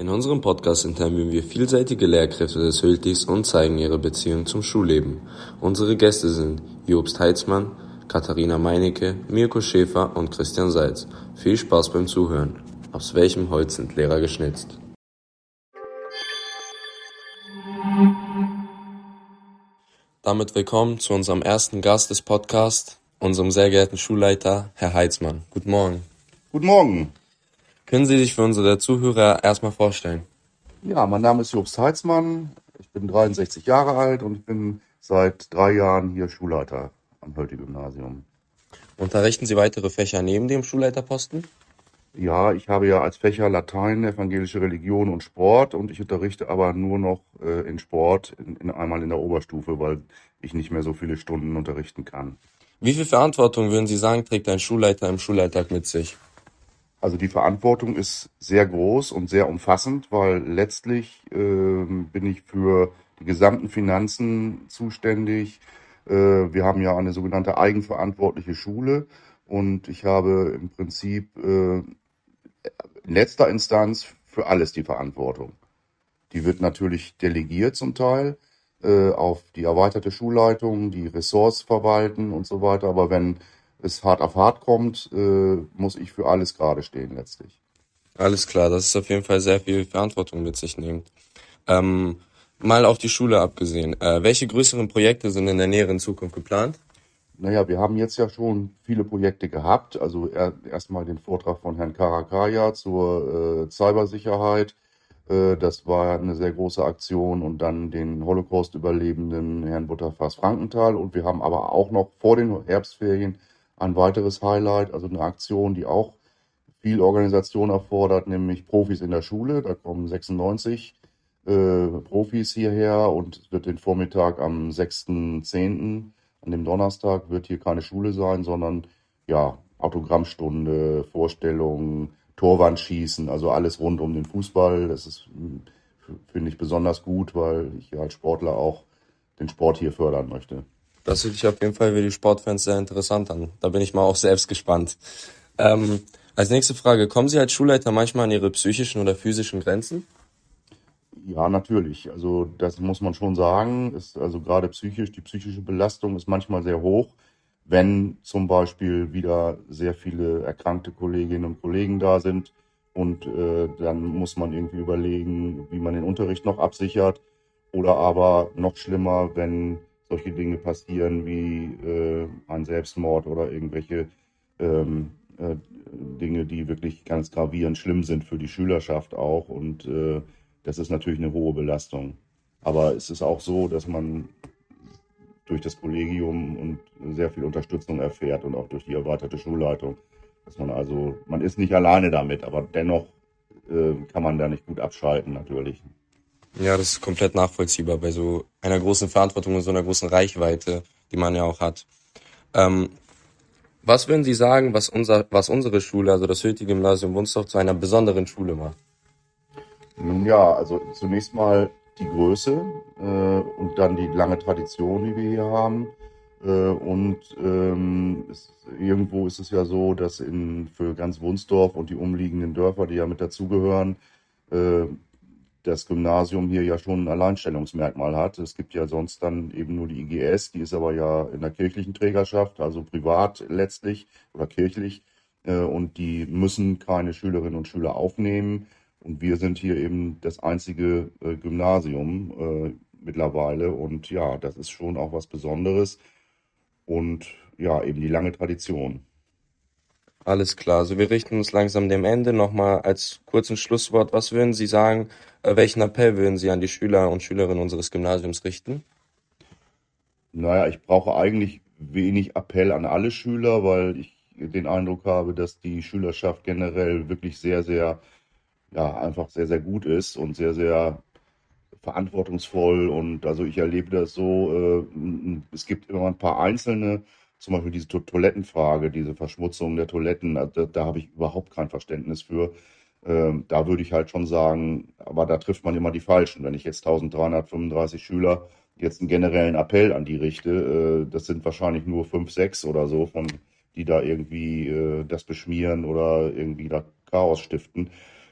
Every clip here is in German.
In unserem Podcast interviewen wir vielseitige Lehrkräfte des Hültis und zeigen ihre Beziehung zum Schulleben. Unsere Gäste sind Jobst Heitzmann, Katharina Meinecke, Mirko Schäfer und Christian Seitz. Viel Spaß beim Zuhören. Aus welchem Holz sind Lehrer geschnitzt? Damit willkommen zu unserem ersten Gast des Podcasts, unserem sehr geehrten Schulleiter, Herr Heitzmann. Guten Morgen. Guten Morgen. Können Sie sich für unsere Zuhörer erstmal vorstellen? Ja, mein Name ist Jobst Heitzmann. Ich bin 63 Jahre alt und ich bin seit 3 Jahren hier Schulleiter am Hülti-Gymnasium. Unterrichten Sie weitere Fächer neben dem Schulleiterposten? Ja, ich habe ja als Fächer Latein, evangelische Religion und Sport und ich unterrichte aber nur noch in Sport einmal in der Oberstufe, weil ich nicht mehr so viele Stunden unterrichten kann. Wie viel Verantwortung, würden Sie sagen, trägt ein Schulleiter im Schulalltag mit sich? Also die Verantwortung ist sehr groß und sehr umfassend, weil letztlich bin ich für die gesamten Finanzen zuständig. Wir haben ja eine sogenannte eigenverantwortliche Schule und ich habe im Prinzip in letzter Instanz für alles die Verantwortung. Die wird natürlich delegiert zum Teil auf die erweiterte Schulleitung, die Ressorts verwalten und so weiter. Aber wenn es hart auf hart kommt, muss ich für alles gerade stehen letztlich. Alles klar, das ist auf jeden Fall sehr viel Verantwortung mit sich nehmend. Mal auf die Schule abgesehen, welche größeren Projekte sind in der näheren Zukunft geplant? Naja, wir haben jetzt ja schon viele Projekte gehabt. Also erstmal den Vortrag von Herrn Karakaya zur Cybersicherheit. Das war eine sehr große Aktion und dann den Holocaust-Überlebenden Herrn Butterfass-Frankenthal. Und wir haben aber auch noch vor den Herbstferien ein weiteres Highlight, also eine Aktion, die auch viel Organisation erfordert, nämlich Profis in der Schule. Da kommen 96 Profis hierher und es wird den Vormittag am 6.10., an dem Donnerstag, wird hier keine Schule sein, sondern ja, Autogrammstunde, Vorstellungen, Torwandschießen, also alles rund um den Fußball. Das ist, finde ich, besonders gut, weil ich als Sportler auch den Sport hier fördern möchte. Das hört sich auf jeden Fall für die Sportfans sehr interessant an. Da bin ich mal auch selbst gespannt. Als nächste Frage, kommen Sie als Schulleiter manchmal an Ihre psychischen oder physischen Grenzen? Ja, natürlich. Also das muss man schon sagen. Also gerade psychisch, die psychische Belastung ist manchmal sehr hoch, wenn zum Beispiel wieder sehr viele erkrankte Kolleginnen und Kollegen da sind und dann muss man irgendwie überlegen, wie man den Unterricht noch absichert. Oder aber noch schlimmer, wenn solche Dinge passieren wie ein Selbstmord oder irgendwelche Dinge, die wirklich ganz gravierend schlimm sind für die Schülerschaft auch. Und das ist natürlich eine hohe Belastung. Aber es ist auch so, dass man durch das Kollegium und sehr viel Unterstützung erfährt und auch durch die erweiterte Schulleitung. Dass man ist nicht alleine damit, aber dennoch kann man da nicht gut abschalten natürlich. Ja, das ist komplett nachvollziehbar bei so einer großen Verantwortung und so einer großen Reichweite, die man ja auch hat. Was würden Sie sagen, was unsere Schule, also das Hülti-Gymnasium Wunstorf, zu einer besonderen Schule macht? Nun ja, also zunächst mal die Größe und dann die lange Tradition, die wir hier haben. Irgendwo ist es ja so, dass für ganz Wunstorf und die umliegenden Dörfer, die ja mit dazugehören, das Gymnasium hier ja schon ein Alleinstellungsmerkmal hat. Es gibt ja sonst dann eben nur die IGS, die ist aber ja in der kirchlichen Trägerschaft, also privat letztlich oder kirchlich. Und die müssen keine Schülerinnen und Schüler aufnehmen. Und wir sind hier eben das einzige Gymnasium mittlerweile. Und ja, das ist schon auch was Besonderes. Und ja, eben die lange Tradition. Alles klar, also wir richten uns langsam dem Ende. Nochmal als kurzes Schlusswort, was würden Sie sagen, welchen Appell würden Sie an die Schüler und Schülerinnen unseres Gymnasiums richten? Naja, ich brauche eigentlich wenig Appell an alle Schüler, weil ich den Eindruck habe, dass die Schülerschaft generell wirklich sehr, sehr, ja, einfach sehr, sehr gut ist und sehr, sehr verantwortungsvoll. Und also ich erlebe das so, es gibt immer ein paar einzelne, zum Beispiel diese Toilettenfrage, diese Verschmutzung der Toiletten, da habe ich überhaupt kein Verständnis für. Da würde ich halt schon sagen, aber da trifft man immer die Falschen. Wenn ich jetzt 1335 Schüler jetzt einen generellen Appell an die richte, das sind wahrscheinlich nur 5, 6 oder so, die da irgendwie das beschmieren oder irgendwie da Chaos stiften.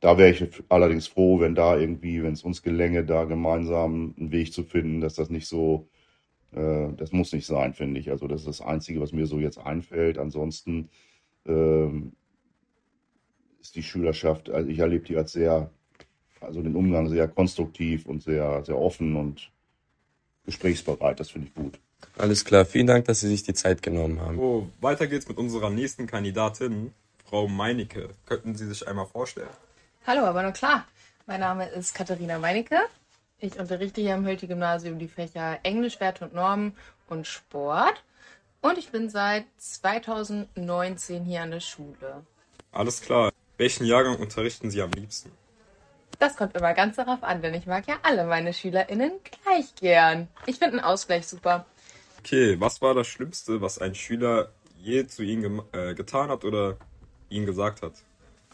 Da wäre ich allerdings froh, wenn da irgendwie, wenn es uns gelänge, da gemeinsam einen Weg zu finden, dass das nicht so, das muss nicht sein, finde ich. Also das ist das Einzige, was mir so jetzt einfällt. Ansonsten ähm, ist die Schülerschaft, also ich erlebe die als sehr, also den Umgang sehr konstruktiv und sehr, sehr offen und gesprächsbereit. Das finde ich gut. Alles klar, vielen Dank, dass Sie sich die Zeit genommen haben. So, weiter geht's mit unserer nächsten Kandidatin, Frau Meinecke. Könnten Sie sich einmal vorstellen? Hallo, aber na klar. Mein Name ist Katharina Meinecke. Ich unterrichte hier am Hölty-Gymnasium die Fächer Englisch, Werte und Normen und Sport. Und ich bin seit 2019 hier an der Schule. Alles klar. Welchen Jahrgang unterrichten Sie am liebsten? Das kommt immer ganz darauf an, denn ich mag ja alle meine SchülerInnen gleich gern. Ich finde einen Ausgleich super. Okay, was war das Schlimmste, was ein Schüler je zu Ihnen getan hat oder Ihnen gesagt hat?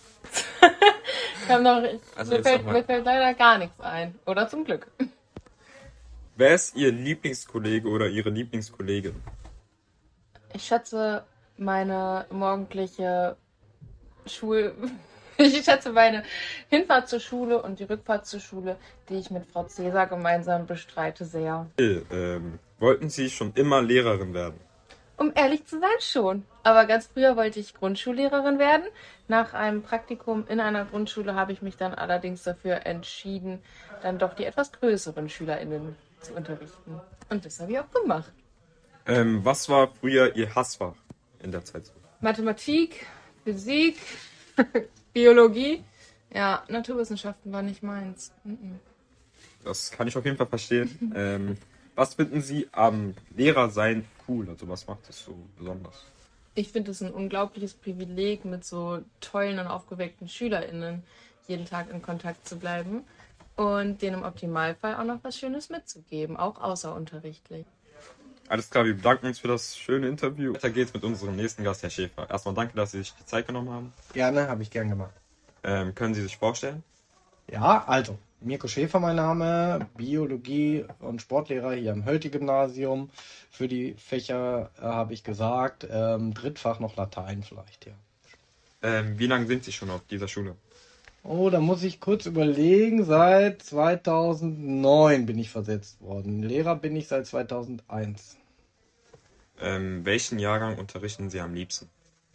Mir fällt leider gar nichts ein. Oder zum Glück. Wer ist Ihr Lieblingskollege oder Ihre Lieblingskollegin? Ich schätze meine Ich schätze meine Hinfahrt zur Schule und die Rückfahrt zur Schule, die ich mit Frau Cäsar gemeinsam bestreite, sehr. Okay, wollten Sie schon immer Lehrerin werden? Um ehrlich zu sein, schon. Aber ganz früher wollte ich Grundschullehrerin werden. Nach einem Praktikum in einer Grundschule habe ich mich dann allerdings dafür entschieden, dann doch die etwas größeren SchülerInnen zu unterrichten. Und das habe ich auch gemacht. Was war früher Ihr Hassfach in der Zeit? Mathematik, Physik, Biologie. Ja, Naturwissenschaften war nicht meins. Das kann ich auf jeden Fall verstehen. Was finden Sie am Lehrersein cool? Also was macht das so besonders? Ich finde es ein unglaubliches Privileg, mit so tollen und aufgeweckten SchülerInnen jeden Tag in Kontakt zu bleiben und denen im Optimalfall auch noch was Schönes mitzugeben, auch außerunterrichtlich. Alles klar, wir bedanken uns für das schöne Interview. Weiter geht's mit unserem nächsten Gast, Herr Schäfer. Erstmal danke, dass Sie sich die Zeit genommen haben. Gerne, habe ich gern gemacht. Können Sie sich vorstellen? Ja, also, Mirko Schäfer mein Name, Biologie- und Sportlehrer hier am Hölty-Gymnasium. Für die Fächer habe ich gesagt, Drittfach noch Latein vielleicht, ja. Wie lange sind Sie schon auf dieser Schule? Oh, da muss ich kurz überlegen. Seit 2009 bin ich versetzt worden. Lehrer bin ich seit 2001. Welchen Jahrgang unterrichten Sie am liebsten?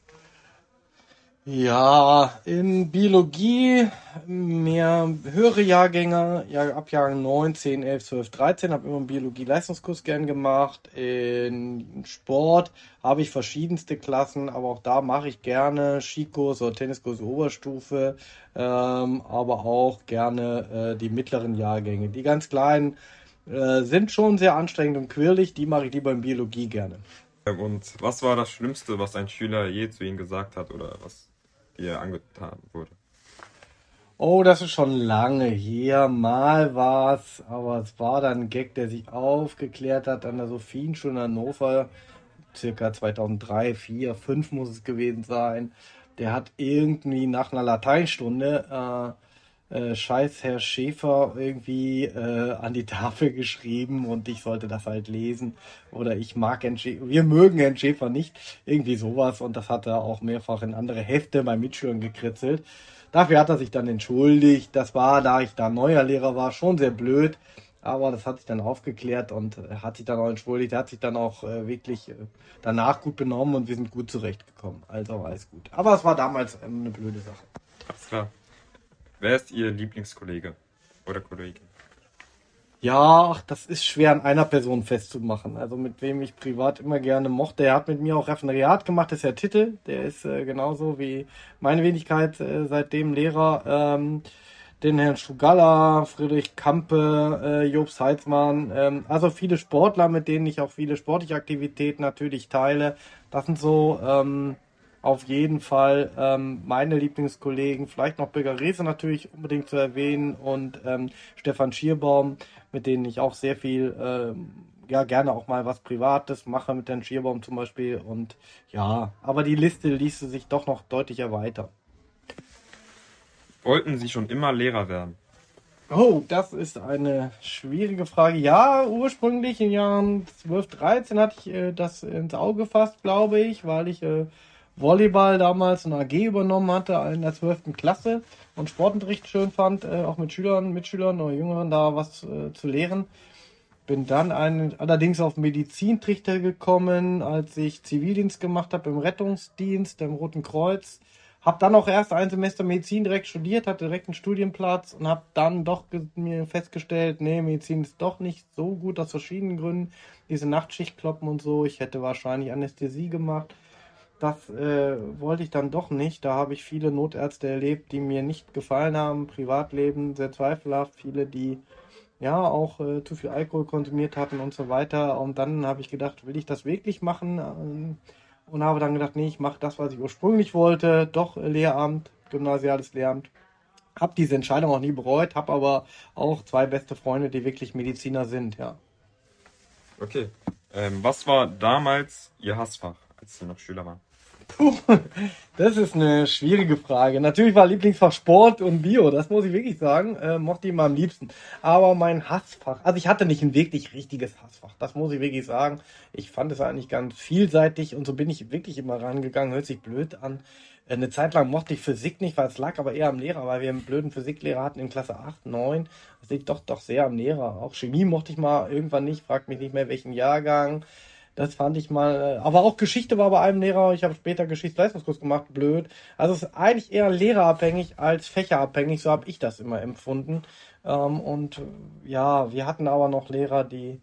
Ja, in Biologie mehr höhere Jahrgänge, ja, ab Jahren 9, 10, 11, 12, 13, habe immer einen Biologie-Leistungskurs gern gemacht. In Sport habe ich verschiedenste Klassen, aber auch da mache ich gerne Skikurs oder Tenniskurs Oberstufe, aber auch gerne die mittleren Jahrgänge. Die ganz kleinen sind schon sehr anstrengend und quirlig, die mache ich lieber in Biologie gerne. Und was war das Schlimmste, was ein Schüler je zu Ihnen gesagt hat oder was ihr angetan wurde? Oh, das ist schon lange her. Mal war's, aber es war dann ein Gag, der sich aufgeklärt hat an der Sophienschule in Hannover. Circa 2003, 4, 5 muss es gewesen sein. Der hat irgendwie nach einer Lateinstunde Scheiß Herr Schäfer irgendwie an die Tafel geschrieben und ich sollte das halt lesen. Oder wir mögen Herrn Schäfer nicht. Irgendwie sowas. Und das hat er auch mehrfach in andere Hefte bei Mitschülern gekritzelt. Dafür hat er sich dann entschuldigt. Das war, da ich da neuer Lehrer war, schon sehr blöd. Aber das hat sich dann aufgeklärt und hat sich dann auch entschuldigt. Er hat sich dann auch wirklich danach gut benommen und wir sind gut zurechtgekommen. Also alles gut. Aber es war damals eine blöde Sache. Alles klar. Wer ist Ihr Lieblingskollege oder Kollegin? Ja, ach, das ist schwer an einer Person festzumachen. Also mit wem ich privat immer gerne mochte. Er hat mit mir auch Referendariat gemacht, das ist Herr Titel. Der ist genauso wie meine Wenigkeit seitdem Lehrer. Den Herrn Strugalla, Friedrich Kampe, Jobst Heitzmann. Also viele Sportler, mit denen ich auch viele sportliche Aktivitäten natürlich teile. Das sind so auf jeden Fall meine Lieblingskollegen. Vielleicht noch Birger Rehse natürlich unbedingt zu erwähnen und Stefan Schierbaum, mit denen ich auch sehr viel, gerne auch mal was Privates mache, mit Herrn Schierbaum zum Beispiel. Und ja, aber die Liste ließe sich doch noch deutlich erweitern. Wollten Sie schon immer Lehrer werden? Oh, das ist eine schwierige Frage. Ja, ursprünglich in Jahren 12, 13 hatte ich das ins Auge gefasst, glaube ich, weil ich Volleyball damals eine AG übernommen hatte in der 12. Klasse und Sportunterricht schön fand, auch mit Mitschülern oder Jüngeren da was zu lehren. Bin dann allerdings auf Medizintrichter gekommen, als ich Zivildienst gemacht habe im Rettungsdienst, im Roten Kreuz. Habe dann auch erst ein Semester Medizin direkt studiert, hatte direkt einen Studienplatz und habe dann doch mir festgestellt, nee, Medizin ist doch nicht so gut aus verschiedenen Gründen. Diese Nachtschichtkloppen und so, ich hätte wahrscheinlich Anästhesie gemacht. Das wollte ich dann doch nicht. Da habe ich viele Notärzte erlebt, die mir nicht gefallen haben. Privatleben sehr zweifelhaft. Viele, die ja auch zu viel Alkohol konsumiert hatten und so weiter. Und dann habe ich gedacht, will ich das wirklich machen? Und habe dann gedacht, nee, ich mache das, was ich ursprünglich wollte. Doch Lehramt, gymnasiales Lehramt. Habe diese Entscheidung auch nie bereut, habe aber auch 2 beste Freunde, die wirklich Mediziner sind, ja. Okay. Was war damals Ihr Hassfach, als Sie noch Schüler waren? Puh, das ist eine schwierige Frage. Natürlich war Lieblingsfach Sport und Bio, das muss ich wirklich sagen. Mochte ich immer am liebsten. Aber mein Hassfach, also ich hatte nicht ein wirklich richtiges Hassfach, das muss ich wirklich sagen. Ich fand es eigentlich ganz vielseitig und so bin ich wirklich immer rangegangen. Hört sich blöd an. Eine Zeit lang mochte ich Physik nicht, weil es lag aber eher am Lehrer, weil wir einen blöden Physiklehrer hatten in Klasse 8, 9. Das liegt doch sehr am Lehrer. Auch Chemie mochte ich mal irgendwann nicht, fragt mich nicht mehr welchen Jahrgang. Das fand ich mal, aber auch Geschichte war bei einem Lehrer, ich habe später Geschichtsleistungskurs gemacht, blöd. Also es ist eigentlich eher lehrerabhängig als fächerabhängig, so habe ich das immer empfunden. Und ja, wir hatten aber noch Lehrer, die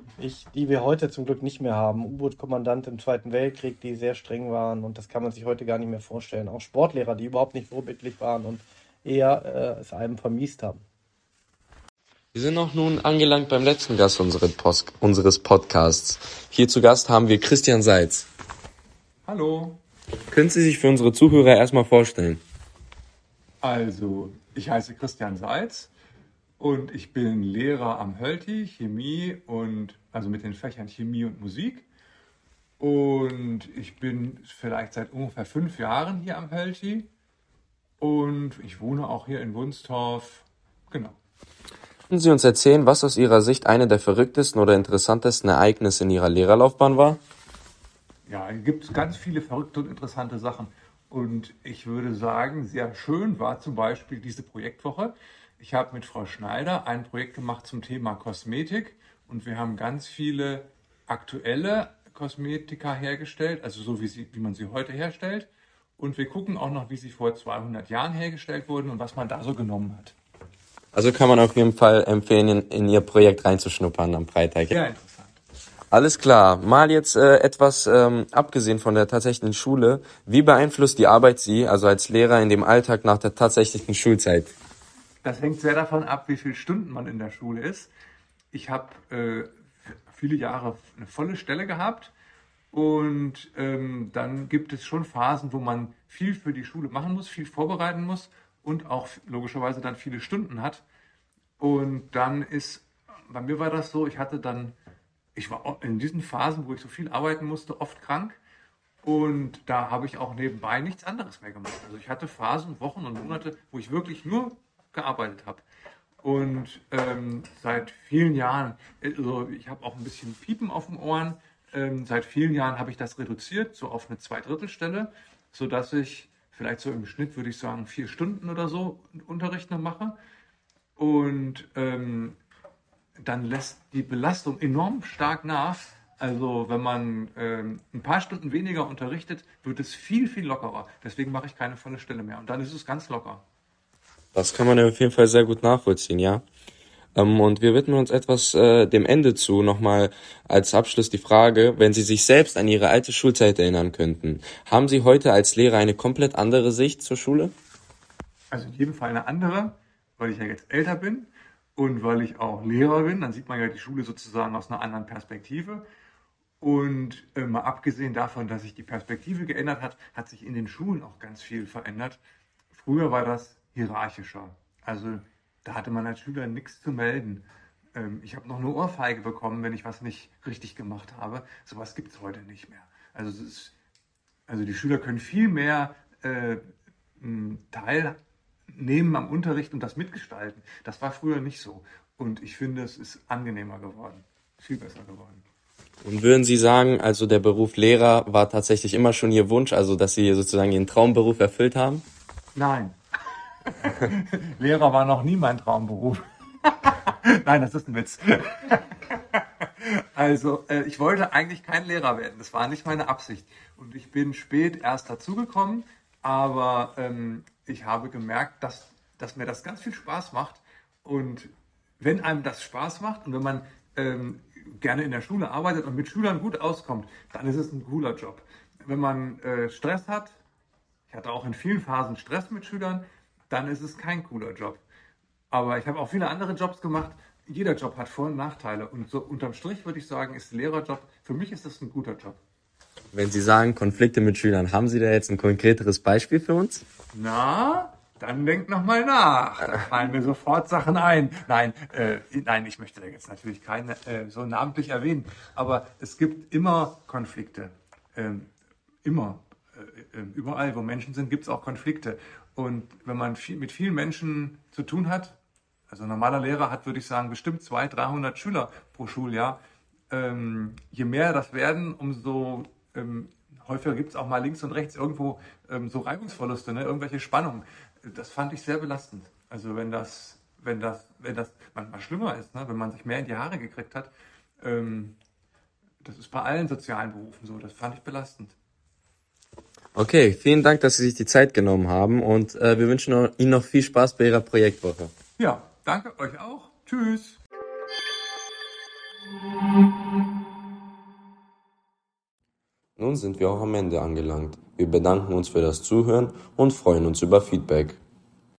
wir heute zum Glück nicht mehr haben. U-Boot-Kommandant im Zweiten Weltkrieg, die sehr streng waren und das kann man sich heute gar nicht mehr vorstellen. Auch Sportlehrer, die überhaupt nicht vorbildlich waren und eher es einem vermiest haben. Wir sind auch nun angelangt beim letzten Gast unseres Podcasts. Hier zu Gast haben wir Christian Seitz. Hallo. Können Sie sich für unsere Zuhörer erstmal vorstellen? Also, ich heiße Christian Seitz und ich bin Lehrer am Hölti, Chemie und also mit den Fächern Chemie und Musik. Und ich bin vielleicht seit ungefähr 5 Jahren hier am Hölti und ich wohne auch hier in Wunstorf. Genau. Können Sie uns erzählen, was aus Ihrer Sicht eine der verrücktesten oder interessantesten Ereignisse in Ihrer Lehrerlaufbahn war? Ja, es gibt ganz viele verrückte und interessante Sachen. Und ich würde sagen, sehr schön war zum Beispiel diese Projektwoche. Ich habe mit Frau Schneider ein Projekt gemacht zum Thema Kosmetik und wir haben ganz viele aktuelle Kosmetika hergestellt, also so wie man sie heute herstellt. Und wir gucken auch noch, wie sie vor 200 Jahren hergestellt wurden und was man da so genommen hat. Also kann man auf jeden Fall empfehlen, in Ihr Projekt reinzuschnuppern am Freitag. Sehr interessant. Alles klar. Mal jetzt etwas abgesehen von der tatsächlichen Schule. Wie beeinflusst die Arbeit Sie, also als Lehrer, in dem Alltag nach der tatsächlichen Schulzeit? Das hängt sehr davon ab, wie viele Stunden man in der Schule ist. Ich habe viele Jahre eine volle Stelle gehabt und dann gibt es schon Phasen, wo man viel für die Schule machen muss, viel vorbereiten muss und auch logischerweise dann viele Stunden hat. Und dann bei mir war das so, ich war in diesen Phasen, wo ich so viel arbeiten musste, oft krank. Und da habe ich auch nebenbei nichts anderes mehr gemacht. Also ich hatte Phasen, Wochen und Monate, wo ich wirklich nur gearbeitet habe. Und seit vielen Jahren, also ich habe auch ein bisschen Piepen auf den Ohren, seit vielen Jahren habe ich das reduziert, so auf eine 2/3 sodass ich vielleicht so im Schnitt, würde ich sagen, 4 Stunden oder so Unterricht noch mache. Und dann lässt die Belastung enorm stark nach. Also wenn man ein paar Stunden weniger unterrichtet, wird es viel, viel lockerer. Deswegen mache ich keine volle Stelle mehr. Und dann ist es ganz locker. Das kann man auf jeden Fall sehr gut nachvollziehen, ja. Und wir widmen uns etwas dem Ende zu. Nochmal als Abschluss die Frage, wenn Sie sich selbst an Ihre alte Schulzeit erinnern könnten, haben Sie heute als Lehrer eine komplett andere Sicht zur Schule? Also in jedem Fall eine andere, weil ich ja jetzt älter bin und weil ich auch Lehrer bin. Dann sieht man ja die Schule sozusagen aus einer anderen Perspektive. Und mal abgesehen davon, dass sich die Perspektive geändert hat, hat sich in den Schulen auch ganz viel verändert. Früher war das hierarchischer. Also da hatte man als Schüler nichts zu melden. Ich habe noch eine Ohrfeige bekommen, wenn ich was nicht richtig gemacht habe. Sowas gibt es heute nicht mehr. Also die Schüler können viel mehr teilnehmen am Unterricht und das mitgestalten. Das war früher nicht so. Und ich finde, es ist angenehmer geworden. Viel besser geworden. Und würden Sie sagen, also der Beruf Lehrer war tatsächlich immer schon Ihr Wunsch, also dass Sie sozusagen Ihren Traumberuf erfüllt haben? Nein. Lehrer war noch nie mein Traumberuf. Nein, das ist ein Witz. Also, ich wollte eigentlich kein Lehrer werden. Das war nicht meine Absicht. Und ich bin spät erst dazugekommen, aber ich habe gemerkt, dass mir das ganz viel Spaß macht. Und wenn einem das Spaß macht und wenn man gerne in der Schule arbeitet und mit Schülern gut auskommt, dann ist es ein cooler Job. Wenn man Stress hat, ich hatte auch in vielen Phasen Stress mit Schülern, dann ist es kein cooler Job. Aber ich habe auch viele andere Jobs gemacht. Jeder Job hat Vor- und Nachteile. Und so unterm Strich würde ich sagen, ist Lehrerjob, für mich ist das ein guter Job. Wenn Sie sagen Konflikte mit Schülern, haben Sie da jetzt ein konkreteres Beispiel für uns? Na, dann denk noch mal nach. Da fallen mir sofort Sachen ein. Nein, ich möchte da jetzt natürlich keine so namentlich erwähnen. Aber es gibt immer Konflikte. Immer. Überall, wo Menschen sind, gibt es auch Konflikte. Und wenn man mit vielen Menschen zu tun hat, also ein normaler Lehrer hat, würde ich sagen, bestimmt 200, 300 Schüler pro Schuljahr. Je mehr das werden, umso häufiger gibt es auch mal links und rechts irgendwo so Reibungsverluste, ne? Irgendwelche Spannungen. Das fand ich sehr belastend. Also wenn das manchmal schlimmer ist, ne? Wenn man sich mehr in die Haare gekriegt hat, das ist bei allen sozialen Berufen so, das fand ich belastend. Okay, vielen Dank, dass Sie sich die Zeit genommen haben und wir wünschen Ihnen noch viel Spaß bei Ihrer Projektwoche. Ja, danke euch auch. Tschüss. Nun sind wir auch am Ende angelangt. Wir bedanken uns für das Zuhören und freuen uns über Feedback.